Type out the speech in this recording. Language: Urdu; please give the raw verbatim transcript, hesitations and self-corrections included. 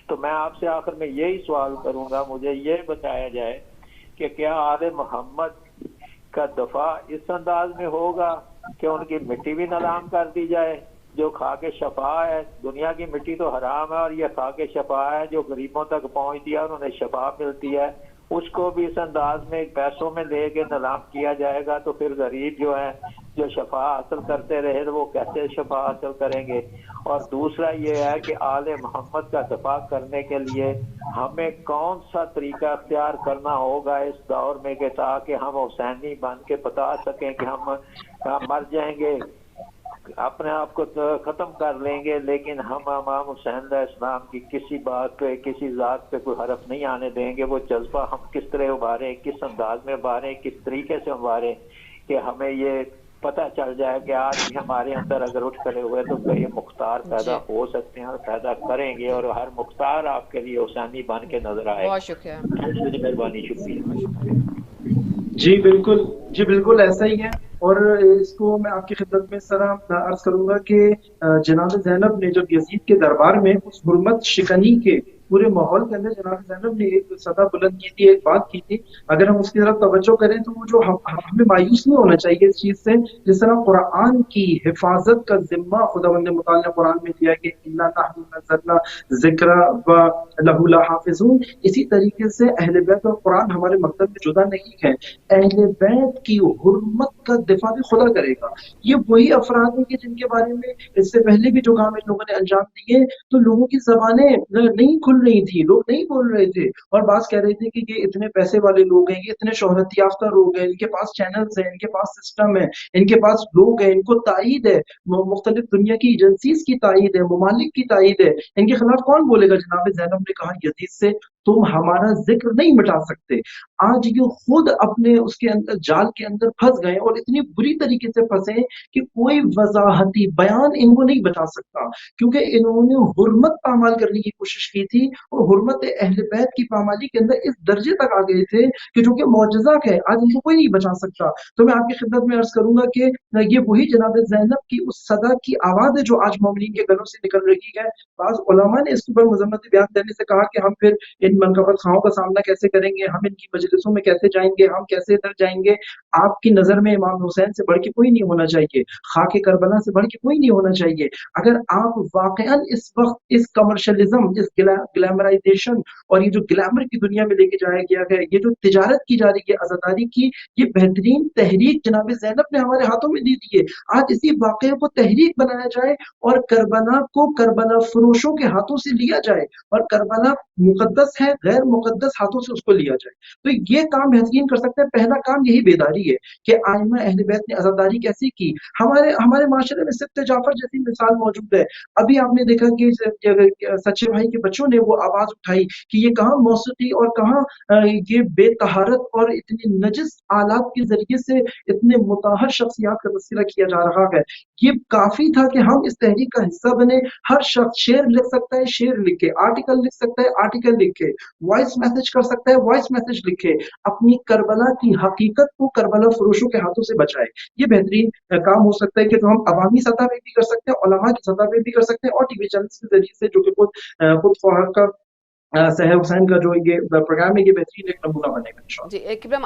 تو میں آپ سے آخر میں یہی سوال کروں گا، مجھے یہ بتایا جائے کہ کیا آل محمد کا دفاع اس انداز میں ہوگا کہ ان کی مٹی بھی نیلام کر دی جائے جو خاک شفا ہے؟ دنیا کی مٹی تو حرام ہے، اور یہ خاک شفا ہے جو غریبوں تک پہنچتی ہے اور انہیں شفا ملتی ہے، اس کو بھی اس انداز میں پیسوں میں لے کے نیلام کیا جائے گا تو پھر غریب جو ہے جو شفا حاصل کرتے رہے تو وہ کیسے شفا حاصل کریں گے؟ اور دوسرا یہ ہے کہ آل محمد کا دفاع کرنے کے لیے ہمیں کون سا طریقہ اختیار کرنا ہوگا اس دور میں کہ تاکہ ہم حسینی بن کے بتا سکیں کہ ہم مر جائیں گے، اپنے آپ کو ختم کر لیں گے، لیکن ہم امام حسین علیہ السلام کی کسی بات پہ کسی ذات پہ کوئی حرف نہیں آنے دیں گے۔ وہ جذبہ ہم کس طرح ابھاریں، کس انداز میں ابھاریں، کس طریقے سے ابھاریں کہ ہمیں یہ پتہ چل جائے کہ آج بھی ہمارے اندر اگر اٹھ کھڑے ہوئے تو کئی مختار پیدا جی ہو سکتے ہیں اور پیدا کریں گے، اور ہر مختار آپ کے لیے حسینی بن کے نظر آئے بہت گا۔ شکریہ، میری مہربانی، شکریہ۔ بہت شکریہ۔ جی بالکل، جی بالکل ایسا ہی ہے، اور اس کو میں آپ کی خدمت میں سر عرض کروں گا کہ جناب زینب نے جب یزید کے دربار میں اس حرمت شکنی کے پورے ماحول کے اندر جناب زینب نے ایک صدا بلند کی تھی، ایک بات کی تھی، اگر ہم اس کی طرف توجہ کریں تو وہ جو ہم ہمیں مایوس نہیں ہونا چاہیے اس چیز سے، جس طرح قرآن کی حفاظت کا ذمہ خداوند متعال نے قرآن میں دیا کہ انا نحن نزلنا ذکر و لہ لحافظون، اسی طریقے سے اہل بیت اور قرآن ہمارے مکتب میں جدا نہیں ہے۔ اہل بیت کی حرمت کا دفاع بھی خدا کرے گا۔ یہ وہی افراد ہیں کہ جن کے بارے میں اس سے پہلے بھی جو کام ان لوگوں نے انجام دیے تو لوگوں کی زبانیں نہیں کھل رہی تھی، لوگ نہیں بول رہے تھے، اور بعض کہہ رہے تھے کہ یہ اتنے پیسے والے لوگ ہیں، یہ اتنے شہرت یافتہ لوگ ہیں، ان کے پاس چینلز ہیں، ان کے پاس سسٹم ہے، ان کے پاس لوگ ہیں، ان کو تائید ہے، مختلف دنیا کی ایجنسیز کی تائید ہے، ممالک کی تائید ہے، ان کے خلاف کون بولے گا؟ جناب زینب نے کہا یزید سے تم ہمارا ذکر نہیں مٹا سکتے۔ آج یہ خود اپنے اس کے اندر جال کے اندر پھنس گئے، اور اتنی بری طریقے سے پھنسے کہ کوئی وضاحتی بیان ان کو نہیں بتا سکتا، کیونکہ انہوں نے حرمت پامال کرنے کی کوشش کی تھی، اور حرمت اہل بیت کی پامالی کے اندر اس درجے تک آ گئے تھے کہ جو کہ معجزہ ہے، آج ان کو کوئی نہیں بچا سکتا۔ تو میں آپ کی خدمت میں عرض کروں گا کہ یہ وہی جناب زینب کی اس صدا کی آواز ہے جو آج مومنین کے گلوں سے نکل رہی ہے۔ بعض علماء نے اس پر مذمت بیان دینے سے کہا کہ ہم پھر ان منقبت خواہوں کا سامنا کیسے کریں گے، ہم ان کی مجلسوں میں کیسے جائیں گے، ہم کیسے ادھر جائیں گے؟ آپ کی نظر میں امام حسین سے بڑھ کے کوئی نہیں ہونا چاہیے، خاک کربلا سے بڑھ کے کوئی نہیں ہونا چاہیے۔ اگر آپ واقعا اس وقت اس کمرشلزم، اس گلیمرائزیشن اور یہ جو گلیمر کی دنیا میں لے کے جایا گیا ہے، یہ جو تجارت کی جا رہی ہے آزاداری کی، یہ بہترین تحریک جناب زینب نے ہمارے ہاتھوں میں دی دی ہے۔ آج اسی واقعے کو تحریک بنایا جائے اور کربلا کو کربلا فروشوں کے ہاتھوں سے لیا جائے، اور کربلا مقدس ہے، غیر مقدس ہاتھوں سے اس کو لیا جائے، تو یہ کام بہترین کر سکتے ہیں۔ پہلا کام یہی بیداری ہے کہ آئمہ اہل بیت نے عزاداری کیسی کی۔ ہمارے ہمارے معاشرے میں سبط جعفر جیسی مثال موجود ہے۔ ابھی آپ نے دیکھا کہ سچے بھائی کے بچوں نے وہ آواز اٹھائی کہ یہ کہاں موسیقی اور کہاں یہ بے طہارت اور اتنی نجس آلات کے ذریعے سے اتنے مطہر شخصیات کا تذکرہ کیا جا رہا ہے۔ یہ کافی تھا کہ ہم اس تحریک کا حصہ بنے۔ ہر شخص شعر لکھ سکتا ہے، شعر لکھے، آرٹیکل لکھ سکتا ہے، آرٹیکل لکھے، وائس میسج کر سکتا ہے، وائس میسج لکھے، اپنی کربلا کی حقیقت کو کربلا فروشوں کے ہاتھوں سے بچائے۔ یہ بہترین کام ہو سکتا ہے کہ جو ہم عوامی سطح پہ بھی کر سکتے ہیں، علماء کی سطح پہ بھی کر سکتے ہیں، اور ٹی وی چینلز کے ذریعے سے جو کہ خود خود فوہر کا سحر حسین کا جو یہ پروگرام ہے، یہ بہترین ایک نمونہ بنے گا انشاءاللہ۔ جی اکرم